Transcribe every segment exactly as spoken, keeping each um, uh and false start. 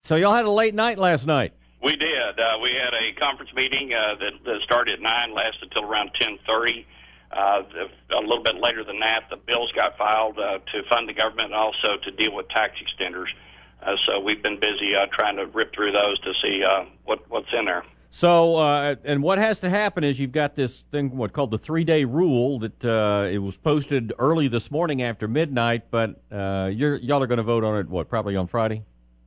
So y'all had a late night last night. We did. Uh, we had a conference meeting uh, that, that started at nine, lasted until around ten thirty. Uh, the, a little bit later than that, the bills got filed uh, to fund the government and also to deal with tax extenders. Uh, so we've been busy uh, trying to rip through those to see uh, what, what's in there. So, uh, and what has to happen is you've got this thing, what called the three-day rule, that uh, it was posted early this morning after midnight, but uh, you're, y'all are going to vote on it, what, probably on Friday?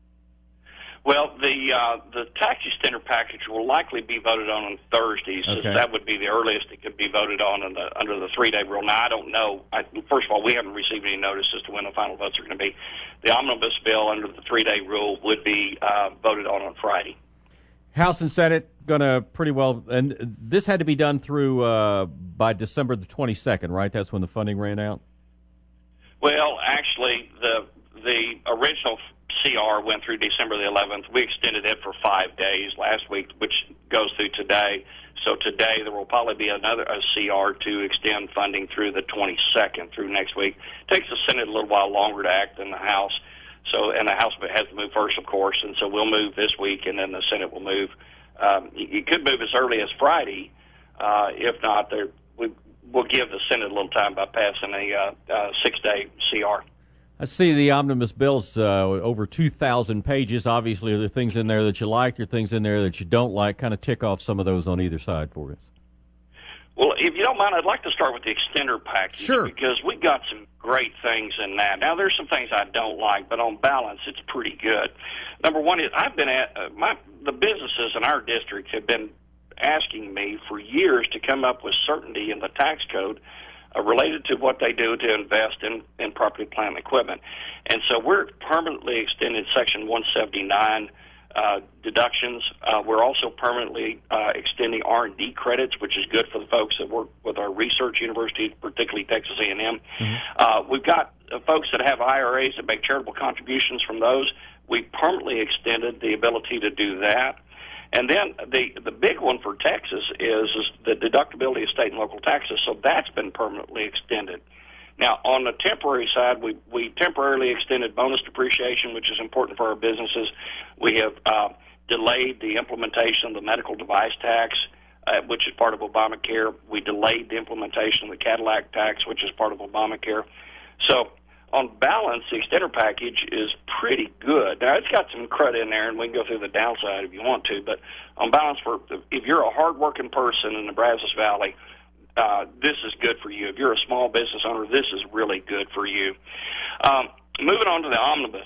Well, the uh, the tax extender package will likely be voted on on Thursday, so Okay. that would be the earliest it could be voted on in the, under the three-day rule. Now, I don't know. I, first of all, we haven't received any notice as to when the final votes are going to be. The omnibus bill under the three-day rule would be uh, voted on on Friday. House and Senate going to pretty well, and this had to be done through uh, by December the twenty-second, right? That's when the funding ran out? Well, actually, the the original C R went through December the eleventh. We extended it for five days last week, which goes through today. So today there will probably be another a C R to extend funding through the twenty-second, through next week. It takes the Senate a little while longer to act than the House. So, and the House has to move first, of course, and so we'll move this week, and then the Senate will move. Um, you could move as early as Friday. Uh, if not, there, we, we'll give the Senate a little time by passing a uh, uh, six-day C R. I see the omnibus bill's uh, over two thousand pages. Obviously, there are things in there that you like, there are things in there that you don't like. Kind of tick off some of those on either side for us. Well, if you don't mind, I'd like to start with the extender package. Sure. Because we got some great things in that. Now, there's some things I don't like, but on balance, it's pretty good. Number one is I've been at uh, my the businesses in our district have been asking me for years to come up with certainty in the tax code uh, related to what they do to invest in, in property, plant, and equipment. And so we're permanently extended Section one seventy-nine uh, deductions. Uh, we're also permanently uh, extending R and D credits, which is good for the folks that work with our research universities, particularly Texas A and M. Mm-hmm. Uh, we've got uh, folks that have I R As that make charitable contributions from those. We permanently extended the ability to do that. And then the the big one for Texas is, is the deductibility of state and local taxes, so that's been permanently extended. Now, on the temporary side, we, we temporarily extended bonus depreciation, which is important for our businesses. We have uh, delayed the implementation of the medical device tax, uh, which is part of Obamacare. We delayed the implementation of the Cadillac tax, which is part of Obamacare. So, on balance, the extender package is pretty good. Now, it's got some crud in there, and we can go through the downside if you want to, but on balance, for if you're a hardworking person in the Brazos Valley, Uh, this is good for you. If you're a small business owner, this is really good for you. Um, moving on to the omnibus,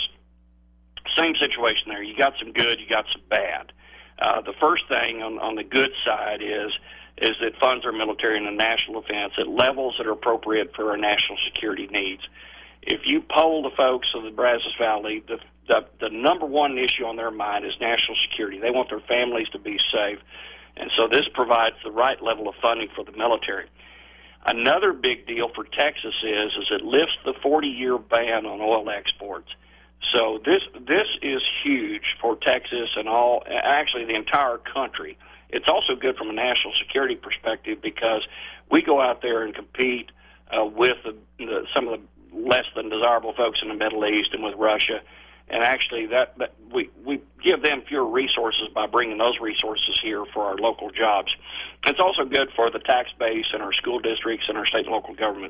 same situation there. You got some good, you got some bad. Uh, the first thing on, on the good side is is that funds our military and the national defense at levels that are appropriate for our national security needs. If you poll the folks of the Brazos Valley, the, the, the number one issue on their mind is national security. They want their families to be safe. And so this provides the right level of funding for the military. Another big deal for Texas is, is it lifts the forty-year ban on oil exports. So this this is huge for Texas and all, actually the entire country. It's also good from a national security perspective because we go out there and compete uh, with the, the, some of the less than desirable folks in the Middle East and with Russia. And actually, that, that we we give them fewer resources by bringing those resources here for our local jobs. It's also good for the tax base and our school districts and our state and local governments.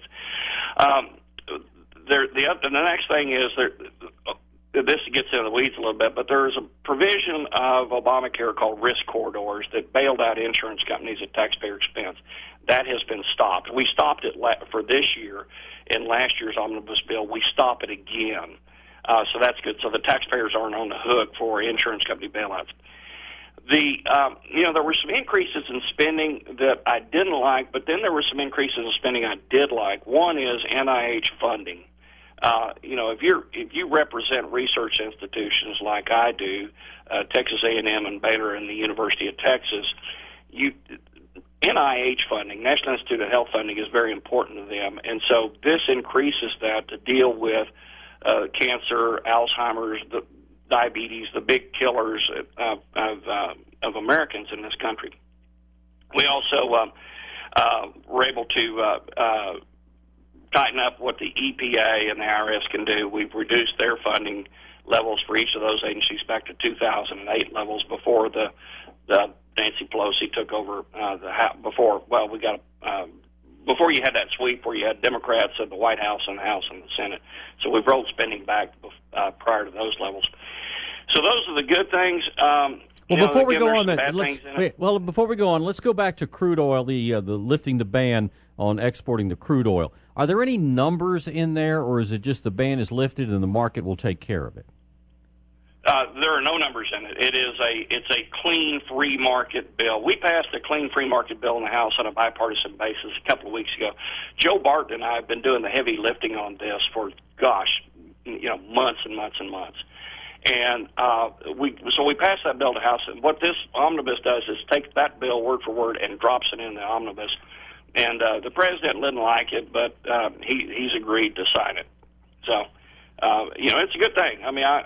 Um, there, the, the next thing is there. This gets into the weeds a little bit, but there is a provision of Obamacare called risk corridors that bailed out insurance companies at taxpayer expense. That has been stopped. We stopped it for this year in last year's omnibus bill. We stop it again. Uh, so that's good. So the taxpayers aren't on the hook for insurance company bailouts. The um, you know there were some increases in spending that I didn't like, but then there were some increases in spending I did like. One is N I H funding. Uh, you know, if you're if you represent research institutions like I do, uh, Texas A and M and Baylor and the University of Texas, you N I H funding, National Institute of Health funding, is very important to them, and so this increases that to deal with Uh, cancer, Alzheimer's, the diabetes, the big killers of of, uh, of Americans in this country. We also uh, uh, were able to uh, uh, tighten up what the E P A and the I R S can do. We've reduced their funding levels for each of those agencies back to two thousand eight levels before the the Nancy Pelosi took over uh, the House. Before well, we got uh, before you had that sweep where you had Democrats at the White House and the House and the Senate. So we've rolled spending back uh, prior to those levels. So those are the good things. Um, Well, you before know, we again, go there's on, some that bad let's, things in it. wait, well, before we go on, let's go back to crude oil, the uh, the lifting the ban on exporting the crude oil. Are there any numbers in there, or is it just the ban is lifted and the market will take care of it? Uh, there are no numbers in it. It is a it's a clean free market bill. We passed a clean free market bill in the House on a bipartisan basis a couple of weeks ago. Joe Barton and I have been doing the heavy lifting on this for gosh, you know, months and months and months. And uh, we so we passed that bill to the House. And what this omnibus does is take that bill word for word and drops it in the omnibus. And uh, the president didn't like it, but uh, he he's agreed to sign it. So. Uh, you know, it's a good thing. I mean, I,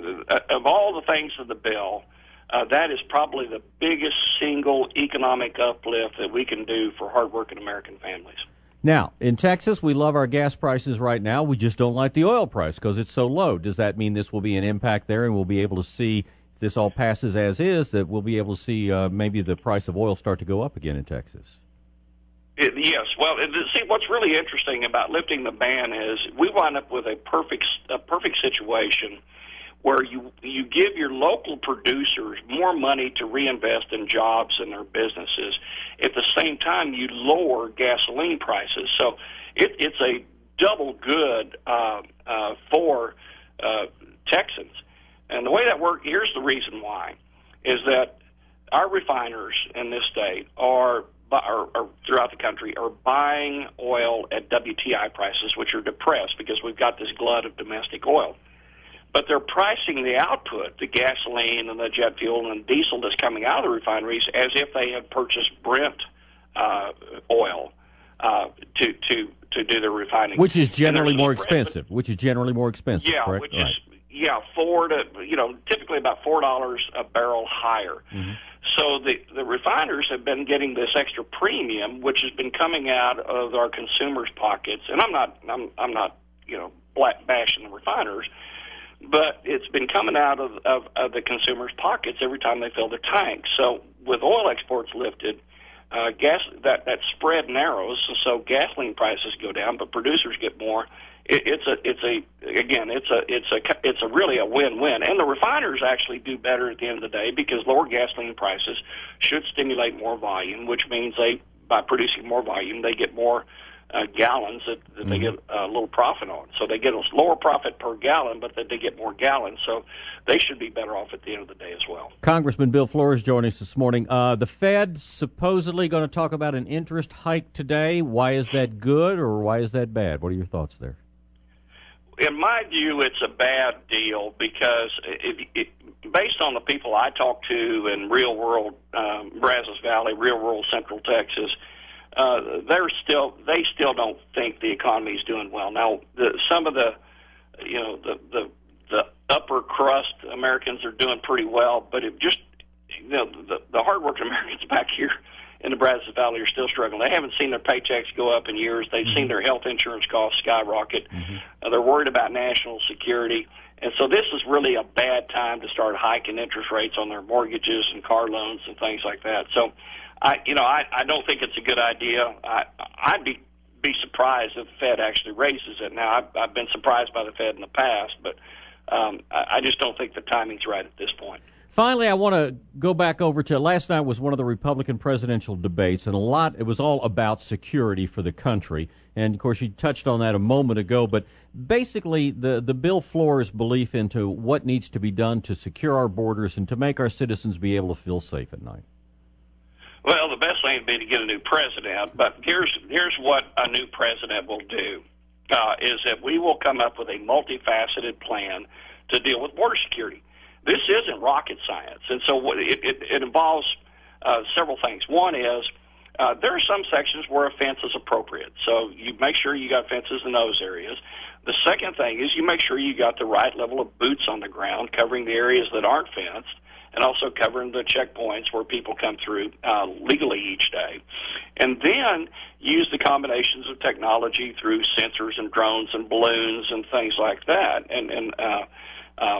of all the things of the bill, uh, that is probably the biggest single economic uplift that we can do for hardworking American families. Now, in Texas, we love our gas prices right now. We just don't like the oil price because it's so low. Does that mean this will be an impact there and we'll be able to see, if this all passes as is, that we'll be able to see uh, maybe the price of oil start to go up again in Texas? It, yes. Well, it, see, what's really interesting about lifting the ban is we wind up with a perfect a perfect situation where you you give your local producers more money to reinvest in jobs and their businesses. At the same time, you lower gasoline prices. So it, it's a double good uh, uh, for uh, Texans. And the way that works, here's the reason why, is that our refiners in this state are Or, or throughout the country are buying oil at W T I prices, which are depressed because we've got this glut of domestic oil. But they're pricing the output, the gasoline and the jet fuel and diesel that's coming out of the refineries, as if they had purchased Brent uh, oil uh, to to to do their refining, which is generally more spread, expensive. Which is generally more expensive. Yeah, correct? which right. is yeah four to you know typically about four dollars a barrel higher. Mm-hmm. So the, the refiners have been getting this extra premium, which has been coming out of our consumers' pockets. And I'm not, I'm, I'm not, you know, black bashing the refiners, but it's been coming out of, of, of the consumers' pockets every time they fill their tanks. So with oil exports lifted, uh, gas that that spread narrows, so gasoline prices go down, but producers get more. It, it's a, it's a, again, it's a, it's a, it's a really a win-win, and the refiners actually do better at the end of the day because lower gasoline prices should stimulate more volume, which means they, by producing more volume, they get more uh, gallons that, that mm-hmm. they get a little profit on. So they get a lower profit per gallon, but that they get more gallons. So they should be better off at the end of the day as well. Congressman Bill Flores joining us this morning. Uh, the Fed supposedly going to talk about an interest hike today. Why is that good or why is that bad? What are your thoughts there? In my view, it's a bad deal because it, it, based on the people I talk to in real world um, Brazos Valley, real world Central Texas, uh, they're still they still don't think the economy is doing well. Now, the, some of the you know the, the the upper crust Americans are doing pretty well, but it just you know the, the hardworking Americans back here in the Brazos Valley are still struggling. They haven't seen their paychecks go up in years. They've mm-hmm. seen their health insurance costs skyrocket. Mm-hmm. Uh, they're worried about national security. And so this is really a bad time to start hiking interest rates on their mortgages and car loans and things like that. So, I, you know, I, I don't think it's a good idea. I, I'd be be surprised if the Fed actually raises it. Now, I've, I've been surprised by the Fed in the past, but um, I, I just don't think the timing's right at this point. Finally, I want to go back over to last night was one of the Republican presidential debates, and a lot, it was all about security for the country. And, of course, you touched on that a moment ago, but basically the, the Bill Flores belief into what needs to be done to secure our borders and to make our citizens be able to feel safe at night. Well, the best thing would be to get a new president, but here's here's what a new president will do, uh, is that we will come up with a multifaceted plan to deal with border security. This isn't rocket science, and so it, it, it involves uh, several things. One is uh, there are some sections where a fence is appropriate, so you make sure you got fences in those areas. The second thing is you make sure you got the right level of boots on the ground, covering the areas that aren't fenced, and also covering the checkpoints where people come through uh, legally each day. And then use the combinations of technology through sensors and drones and balloons and things like that, and, and uh, um,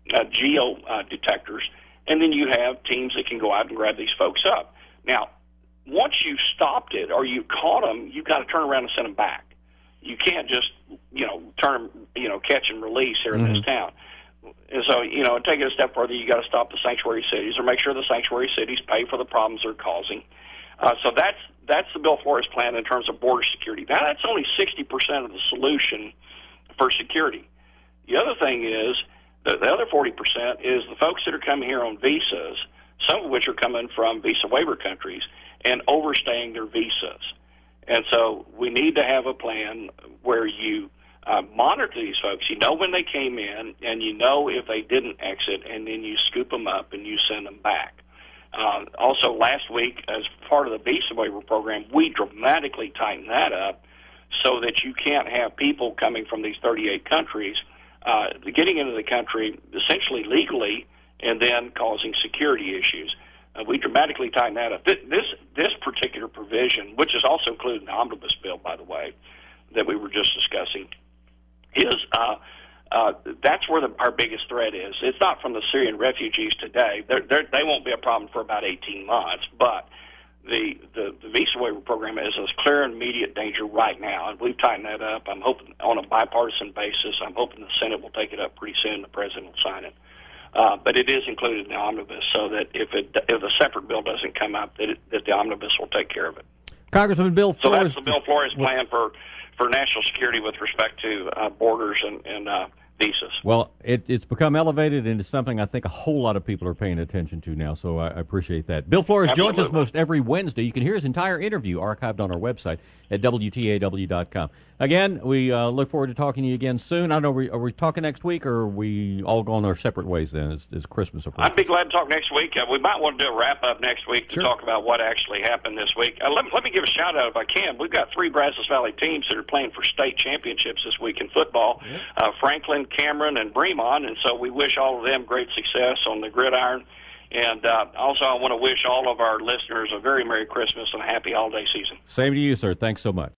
uh, geo uh, detectors, and then you have teams that can go out and grab these folks up. Now, once you've stopped it or you caught them, you've got to turn around and send them back. You can't just, you know, turn, you know, catch and release here in mm-hmm. this town. And so, you know, take it a step further, you got to stop the sanctuary cities or make sure the sanctuary cities pay for the problems they're causing. Uh, so that's that's the Bill Flores plan in terms of border security. Now, that's only sixty percent of the solution for security. The other thing is, the, the other forty percent is the folks that are coming here on visas, some of which are coming from visa waiver countries, and overstaying their visas. And so we need to have a plan where you uh, monitor these folks. You know when they came in, and you know if they didn't exit, and then you scoop them up and you send them back. Uh, also, last week, as part of the visa waiver program, we dramatically tightened that up so that you can't have people coming from these thirty-eight countries uh, getting into the country essentially legally and then causing security issues. Uh, we dramatically tightened that up. This, this this particular provision, which is also included in the omnibus bill, by the way, that we were just discussing, is uh, uh, that's where the, our biggest threat is. It's not from the Syrian refugees today. They're, they're, they won't be a problem for about eighteen months, but the, the, the visa waiver program is a clear and immediate danger right now, and we've tightened that up. I'm hoping on a bipartisan basis. I'm hoping the Senate will take it up pretty soon. The president will sign it. Uh, but it is included in the omnibus, so that if it if a separate bill doesn't come up, that, it, that the omnibus will take care of it. Congressman Bill Flores. So that's the Bill Flores plan for, for national security with respect to uh, borders and, and uh, visas. Well, it, it's become elevated into something I think a whole lot of people are paying attention to now, so I, I appreciate that. Bill Flores Absolutely. joins us most every Wednesday. You can hear his entire interview archived on our website at W T A W dot com. Again, we uh, look forward to talking to you again soon. I don't know, are we, are we talking next week, or are we all going our separate ways then as, as Christmas approaches? I'd be glad to talk next week. Uh, we might want to do a wrap-up next week to sure. talk about what actually happened this week. Uh, let, let me give a shout-out if I can. We've got three Brazos Valley teams that are playing for state championships this week in football, yeah. uh, Franklin, Cameron, and Bremond, and so we wish all of them great success on the gridiron. And uh, also I want to wish all of our listeners a very Merry Christmas and a happy holiday season. Same to you, sir. Thanks so much.